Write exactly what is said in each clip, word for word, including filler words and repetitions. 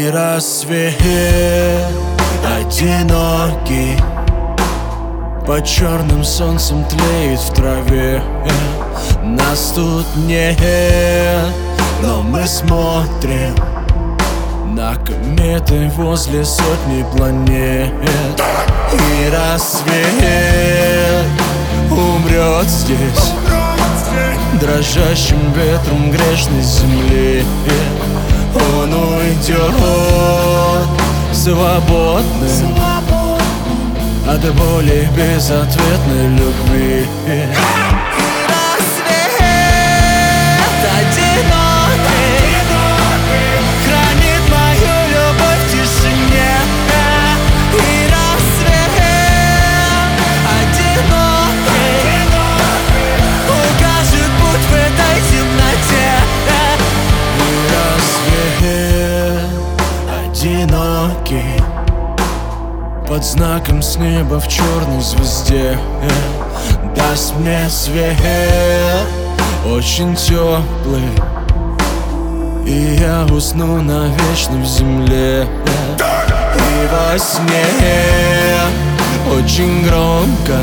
И рассвет одинокий под черным солнцем тлеет в траве. Нас тут нет, но мы смотрим на кометы возле сотни планет. И рассвет умрет здесь дрожащим ветром грешной земли. Он уйдет свободным от боли безответной любви. Одинокий под знаком с неба в черной звезде даст мне свет очень теплый, и я усну навечно в земле. И во сне очень громко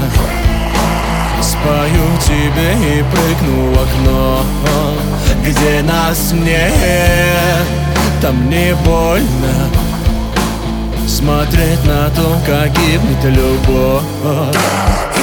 спою тебе и прыгну в окно, где нас нет. Там не больно смотреть на то, как гибнет любовь.